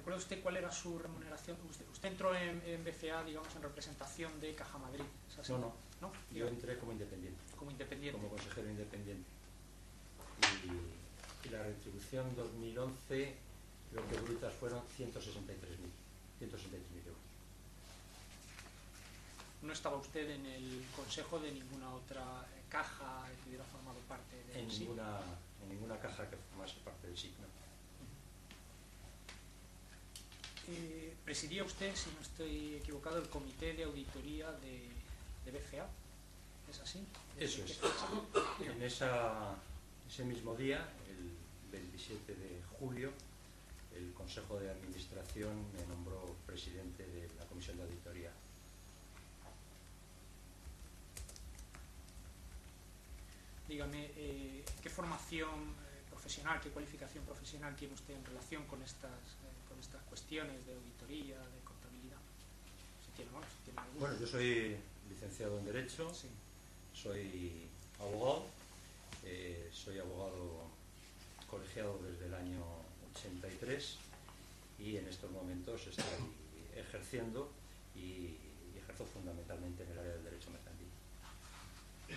¿Recuerda usted cuál era su remuneración? Usted entró en BCA, digamos, en representación de Caja Madrid, ¿es así? No. ¿No? Yo entré como independiente. Como independiente. Como consejero independiente. Y la retribución 2011, creo que brutas fueron 163.000 euros. ¿No estaba usted en el consejo de ninguna otra caja que hubiera formado parte del SIC? En ninguna caja que formase parte del SIC, no. Presidía usted, si no estoy equivocado, el comité de auditoría de BCA, ¿es así? Eso es. En ese mismo día, el 27 de julio, el Consejo de Administración me nombró presidente de la Comisión de Auditoría. Dígame, ¿qué formación profesional, qué cualificación profesional tiene usted en relación con estas cuestiones de auditoría, de contabilidad? Si tiene alguna. Bueno, yo soy licenciado en Derecho, sí. Soy abogado, soy abogado colegiado desde el año 83 y en estos momentos estoy ejerciendo y ejerzo fundamentalmente en el área del derecho mercantil.